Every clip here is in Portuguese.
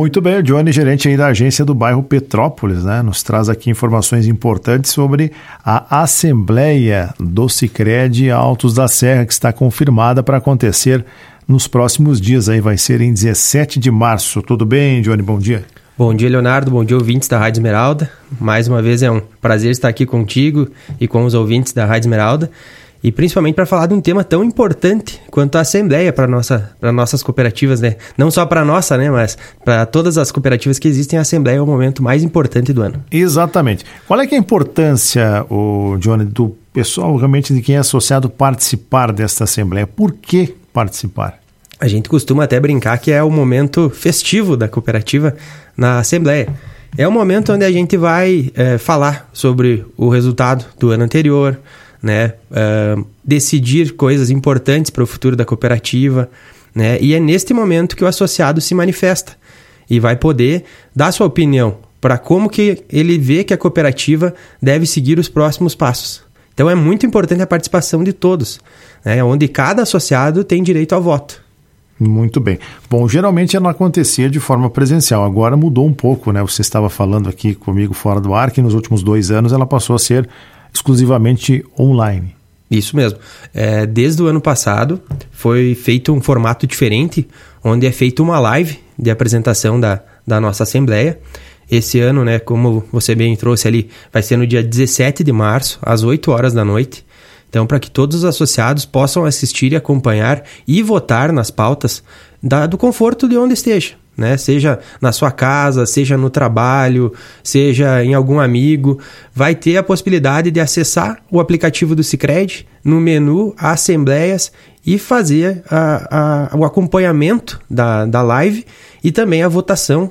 Muito bem, o Johnny, gerente aí da agência do bairro Petrópolis, né? Nos traz aqui informações importantes sobre a Assembleia do Sicredi Altos da Serra, que está confirmada para acontecer nos próximos dias. Aí vai ser em 17 de março. Tudo bem, Johnny? Bom dia. Bom dia, Leonardo. Bom dia, ouvintes da Rádio Esmeralda. Mais uma vez é um prazer estar aqui contigo e com os ouvintes da Rádio Esmeralda. E principalmente para falar de um tema tão importante quanto a Assembleia para nossas cooperativas, né? Não só para a nossa, né? Mas para todas as cooperativas que existem, a Assembleia é o momento mais importante do ano. Exatamente. Qual é que é a importância, Johnny, do pessoal, realmente de quem é associado participar desta Assembleia? Por que participar? A gente costuma até brincar que é o momento festivo da cooperativa na Assembleia. É o momento onde a gente vai falar sobre o resultado do ano anterior, né? Decidir coisas importantes para o futuro da cooperativa, né? E é neste momento que o associado se manifesta e vai poder dar sua opinião para como que ele vê que a cooperativa deve seguir os próximos passos. Então é muito importante a participação de todos, né? Onde cada associado tem direito ao voto. Muito bem. Bom, geralmente ela acontecia de forma presencial, agora mudou um pouco, né? Você estava falando aqui comigo fora do ar que nos últimos 2 anos ela passou a ser exclusivamente online. Isso mesmo. Desde o ano passado foi feito um formato diferente, onde é feita uma live de apresentação da nossa Assembleia. Esse ano, né, como você bem trouxe ali, vai ser no dia 17 de março, às 8 horas da noite. Então, para que todos os associados possam assistir e acompanhar e votar nas pautas do conforto de onde esteja, né? Seja na sua casa, seja no trabalho, seja em algum amigo, vai ter a possibilidade de acessar o aplicativo do Sicredi no menu Assembleias e fazer o acompanhamento da live e também a votação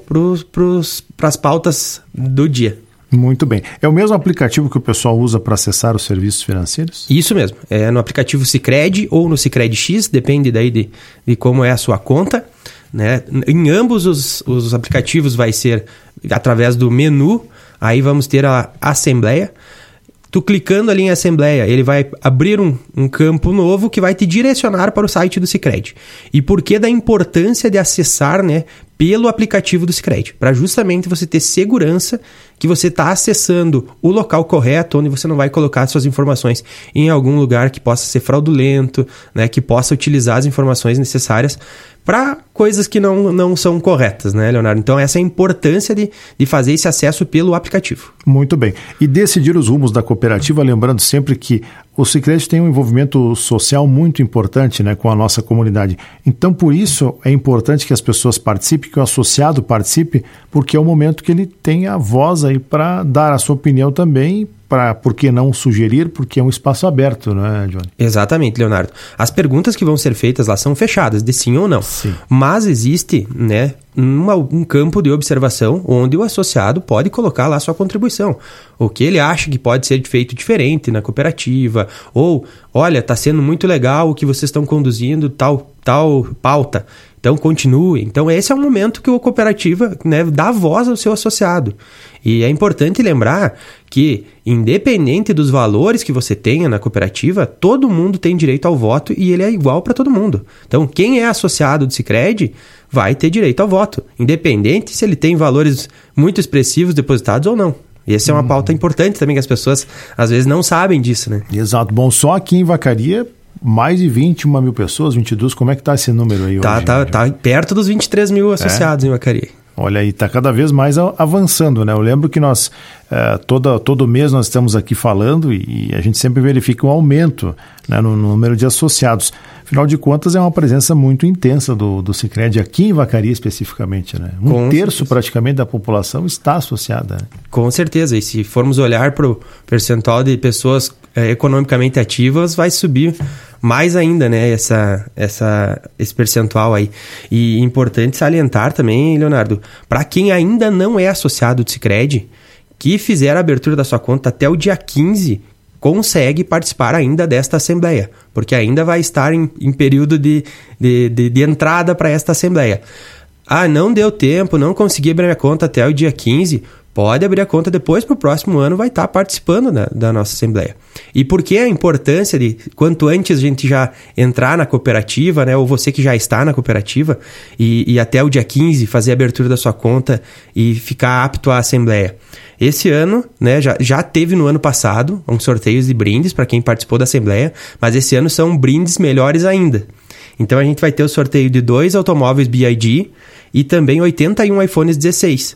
para as pautas do dia. Muito bem. É o mesmo aplicativo que o pessoal usa para acessar os serviços financeiros? Isso mesmo. É no aplicativo Sicredi ou no Sicredi X, depende daí de como é a sua conta, né? Em ambos os aplicativos vai ser através do menu, aí vamos ter a Assembleia. Tu clicando ali em Assembleia, ele vai abrir um campo novo que vai te direcionar para o site do Sicredi. E por que da importância de acessar, né, pelo aplicativo do Sicredi? Para justamente você ter segurança que você está acessando o local correto, onde você não vai colocar suas informações em algum lugar que possa ser fraudulento, né, que possa utilizar as informações necessárias para coisas que não são corretas, né, Leonardo? Então, essa é a importância de fazer esse acesso pelo aplicativo. Muito bem. E decidir os rumos da cooperativa, lembrando sempre que o Sicredi tem um envolvimento social muito importante, né, com a nossa comunidade. Então, por isso, é importante que as pessoas participem, que o associado participe, porque é o momento que ele tem a voz aí para dar a sua opinião também, por que não sugerir, porque é um espaço aberto, não é, Johnny? Exatamente, Leonardo. As perguntas que vão ser feitas lá são fechadas, de sim ou não. Sim. Mas existe, né, um campo de observação onde o associado pode colocar lá sua contribuição. O que ele acha que pode ser feito diferente na cooperativa, ou, olha, está sendo muito legal o que vocês estão conduzindo, tal pauta. Então, continue. Então, esse é o momento que a cooperativa, né, dá voz ao seu associado. E é importante lembrar que, independente dos valores que você tenha na cooperativa, todo mundo tem direito ao voto e ele é igual para todo mundo. Então, quem é associado do Sicredi vai ter direito ao voto, independente se ele tem valores muito expressivos depositados ou não. E essa é uma pauta importante também, que as pessoas às vezes não sabem disso, né? Exato. Bom, só aqui em Vacaria, mais de 21 mil pessoas, 22, como é que está esse número aí hoje? Tá perto dos 23 mil associados em Vacaria. Olha aí, está cada vez mais avançando, né? Eu lembro que nós, todo mês nós estamos aqui falando e a gente sempre verifica um aumento, né, no número de associados. Afinal de contas, é uma presença muito intensa do Sicredi aqui em Vacaria especificamente, né? Um terço praticamente da população está associada. Né? Com certeza, e se formos olhar para o percentual de pessoas economicamente ativas, vai subir mais ainda, né, esse percentual aí. E importante salientar também, Leonardo, para quem ainda não é associado do Sicredi, que fizer a abertura da sua conta até o dia 15, consegue participar ainda desta Assembleia, porque ainda vai estar em período de entrada para esta Assembleia. Ah, não deu tempo, não consegui abrir minha conta até o dia 15, pode abrir a conta depois, para o próximo ano vai estar participando da nossa Assembleia. E por que a importância de, quanto antes a gente já entrar na cooperativa, né, ou você que já está na cooperativa, e até o dia 15 fazer a abertura da sua conta e ficar apto à Assembleia. Esse ano, né, já teve no ano passado uns sorteios de brindes para quem participou da Assembleia, mas esse ano são brindes melhores ainda. Então a gente vai ter o sorteio de 2 automóveis BYD e também 81 iPhones 16.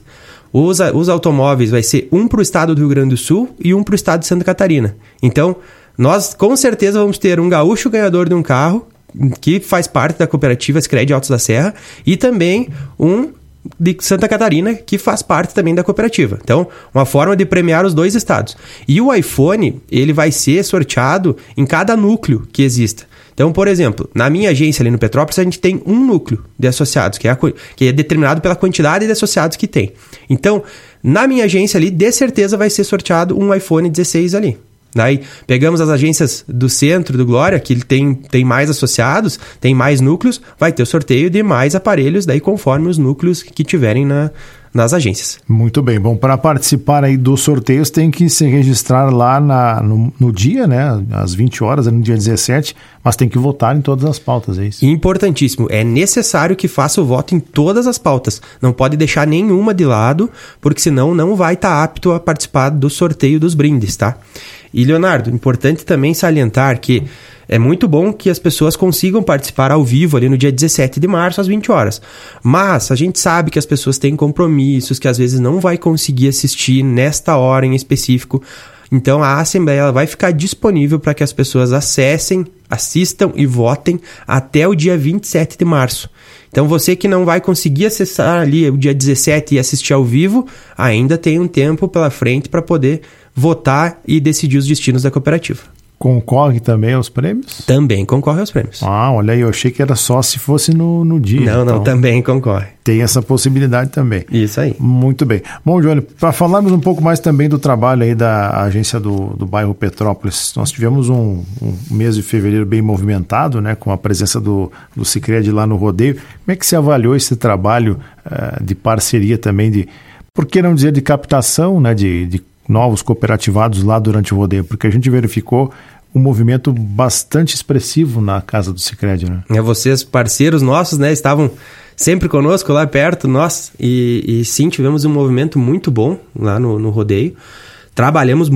Os automóveis vai ser um para o estado do Rio Grande do Sul e um para o estado de Santa Catarina. Então, nós com certeza vamos ter um gaúcho ganhador de um carro, que faz parte da cooperativa Sicredi Altos da Serra, e também um de Santa Catarina, que faz parte também da cooperativa. Então, uma forma de premiar os 2 estados. E o iPhone, ele vai ser sorteado em cada núcleo que exista. Então, por exemplo, na minha agência ali no Petrópolis, a gente tem um núcleo de associados, que é determinado pela quantidade de associados que tem. Então, na minha agência ali, de certeza vai ser sorteado um iPhone 16 ali. Daí, pegamos as agências do centro, do Glória, que tem mais associados, tem mais núcleos, vai ter o sorteio de mais aparelhos, daí conforme os núcleos que tiverem nas agências. Muito bem. Bom, para participar aí dos sorteios tem que se registrar lá no dia, né? Às 20 horas, no dia 17, mas tem que votar em todas as pautas, é isso? Importantíssimo. É necessário que faça o voto em todas as pautas. Não pode deixar nenhuma de lado, porque senão não vai estar apto a participar do sorteio dos brindes, tá? E, Leonardo, importante também salientar que é muito bom que as pessoas consigam participar ao vivo ali no dia 17 de março, às 20 horas. Mas a gente sabe que as pessoas têm compromissos, que às vezes não vai conseguir assistir nesta hora em específico. Então a Assembleia ela vai ficar disponível para que as pessoas acessem, assistam e votem até o dia 27 de março. Então você que não vai conseguir acessar ali o dia 17 e assistir ao vivo, ainda tem um tempo pela frente para poder votar e decidir os destinos da cooperativa. Concorre também aos prêmios? Também concorre aos prêmios. Ah, olha aí, eu achei que era só se fosse no dia. Não, também concorre. Tem essa possibilidade também. Isso aí. Muito bem. Bom, Johnny, para falarmos um pouco mais também do trabalho aí da agência do bairro Petrópolis, nós tivemos um mês de fevereiro bem movimentado, né, com a presença do Sicredi lá no rodeio. Como é que se avaliou esse trabalho de parceria também, por que não dizer de captação, né, de novos cooperativados lá durante o rodeio? Porque a gente verificou um movimento bastante expressivo na casa do Sicredi, né? Vocês, parceiros nossos, né, estavam sempre conosco lá perto, nós, e sim, tivemos um movimento muito bom lá no rodeio. Trabalhamos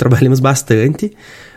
bastante.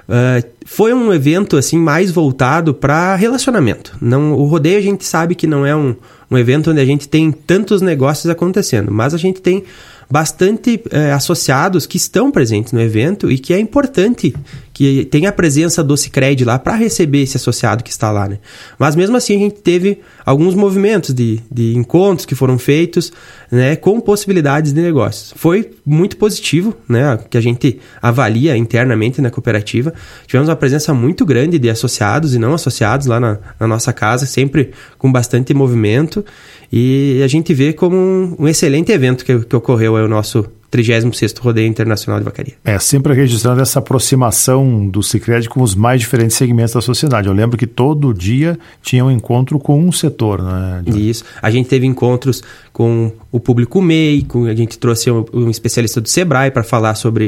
Foi um evento assim mais voltado para relacionamento. O rodeio a gente sabe que não é um evento onde a gente tem tantos negócios acontecendo, mas a gente tem bastante associados que estão presentes no evento e que é importante que tenha a presença do Sicredi lá para receber esse associado que está lá, né? Mas mesmo assim a gente teve alguns movimentos de encontros que foram feitos, né, com possibilidades de negócios. Foi muito positivo, né, que a gente avalia internamente na cooperativa. Tivemos uma presença muito grande de associados e não associados lá na nossa casa, sempre com bastante movimento, e a gente vê como um excelente evento que ocorreu aí o nosso 36º Rodeio Internacional de Vacaria. Sempre registrando essa aproximação do Sicredi com os mais diferentes segmentos da sociedade. Eu lembro que todo dia tinha um encontro com um setor, né? Isso. A gente teve encontros com o público MEI, a gente trouxe um especialista do Sebrae para falar sobre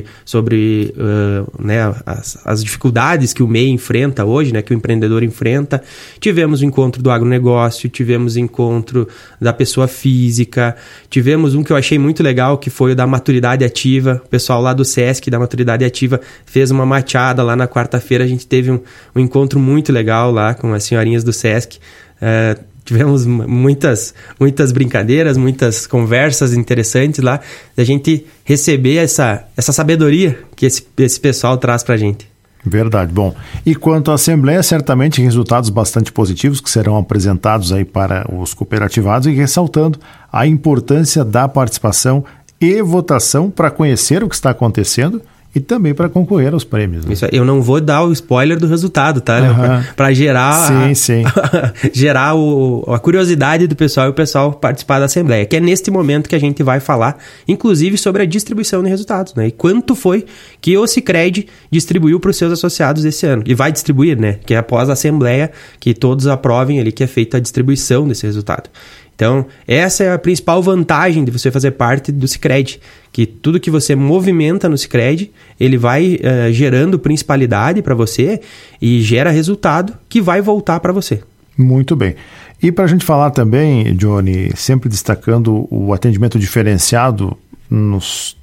né, as dificuldades que o MEI enfrenta hoje, né, que o empreendedor enfrenta. Tivemos o encontro do agronegócio, tivemos encontro da pessoa física, tivemos um que eu achei muito legal, que foi o da maturidade ativa. O pessoal lá do SESC, da maturidade ativa, fez uma mateada lá na quarta-feira. A gente teve um encontro muito legal lá com as senhorinhas do SESC. Tivemos muitas brincadeiras, muitas conversas interessantes lá, da gente receber essa sabedoria que esse pessoal traz pra gente. Verdade. Bom, e quanto à Assembleia, certamente resultados bastante positivos que serão apresentados aí para os cooperativados, e ressaltando a importância da participação e votação para conhecer o que está acontecendo e também para concorrer aos prêmios. Né? Isso, eu não vou dar o spoiler do resultado, tá? Para gerar, gerar a curiosidade do pessoal e o pessoal participar da Assembleia, que é neste momento que a gente vai falar, inclusive, sobre a distribuição de resultados, né? E quanto foi que o Sicredi distribuiu para os seus associados esse ano. E vai distribuir, né? Que é após a Assembleia, que todos aprovem ali que é feita a distribuição desse resultado. Então, essa é a principal vantagem de você fazer parte do Sicredi, que tudo que você movimenta no Sicredi, ele vai gerando principalidade para você e gera resultado que vai voltar para você. Muito bem. E para a gente falar também, Johnny, sempre destacando o atendimento diferenciado nos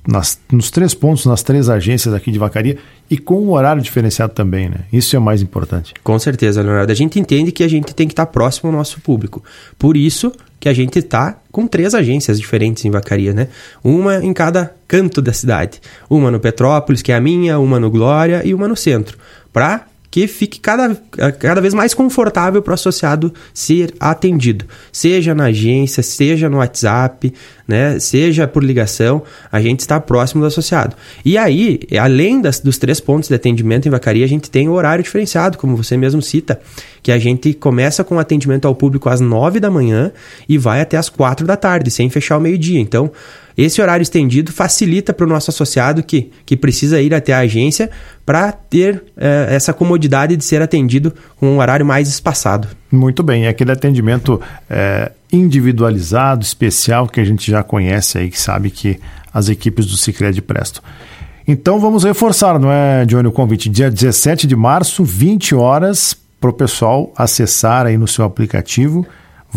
3 pontos, nas 3 agências aqui de Vacaria e com um horário diferenciado também, né? Isso é o mais importante. Com certeza, Leonardo. A gente entende que a gente tem que estar próximo ao nosso público. Por isso que a gente está com 3 agências diferentes em Vacaria, né? Uma em cada canto da cidade. Uma no Petrópolis, que é a minha, uma no Glória e uma no centro. Para que fique cada vez mais confortável para o associado ser atendido. Seja na agência, seja no WhatsApp, né? Seja por ligação, a gente está próximo do associado. E aí, além dos 3 pontos de atendimento em Vacaria, a gente tem o horário diferenciado, como você mesmo cita, que a gente começa com atendimento ao público às 9 da manhã e vai até às 4 da tarde, sem fechar o meio-dia. Então, esse horário estendido facilita para o nosso associado que precisa ir até a agência para ter essa comodidade de ser atendido com um horário mais espaçado. Muito bem, é aquele atendimento individualizado, especial, que a gente já conhece aí, que sabe que as equipes do Sicredi prestam. Então vamos reforçar, não é, Johnny, o convite? Dia 17 de março, 20 horas, para o pessoal acessar aí no seu aplicativo,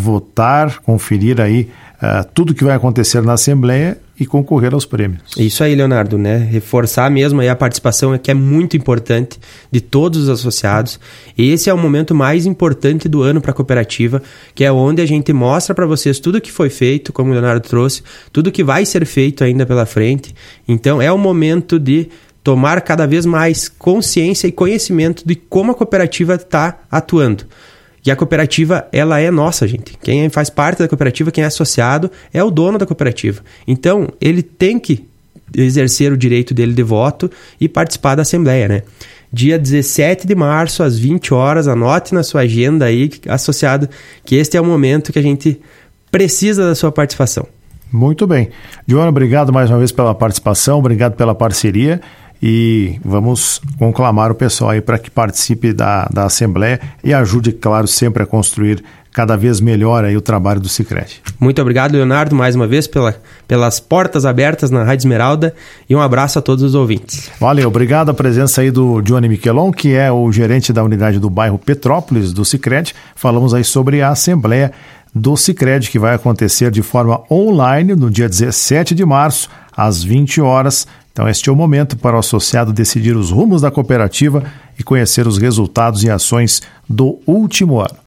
votar, conferir aí tudo que vai acontecer na Assembleia e concorrer aos prêmios. Isso aí, Leonardo, né? Reforçar mesmo aí a participação que é muito importante de todos os associados. Esse é o momento mais importante do ano para a cooperativa, que é onde a gente mostra para vocês tudo que foi feito, como o Leonardo trouxe, tudo que vai ser feito ainda pela frente. Então, é o momento de tomar cada vez mais consciência e conhecimento de como a cooperativa está atuando. E a cooperativa, ela é nossa, gente. Quem faz parte da cooperativa, quem é associado, é o dono da cooperativa. Então, ele tem que exercer o direito dele de voto e participar da Assembleia, né? Dia 17 de março, às 20 horas, anote na sua agenda aí, associado, que este é o momento que a gente precisa da sua participação. Muito bem. Joana, obrigado mais uma vez pela participação, obrigado pela parceria. E vamos conclamar o pessoal aí para que participe da Assembleia e ajude, claro, sempre a construir cada vez melhor aí o trabalho do Sicredi. Muito obrigado, Leonardo, mais uma vez pelas portas abertas na Rádio Esmeralda e um abraço a todos os ouvintes. Valeu, obrigado a presença aí do Johnny Miquelon, que é o gerente da unidade do bairro Petrópolis do Sicredi. Falamos aí sobre a Assembleia do Sicredi, que vai acontecer de forma online no dia 17 de março, às 20 horas. Então, este é o momento para o associado decidir os rumos da cooperativa e conhecer os resultados e ações do último ano.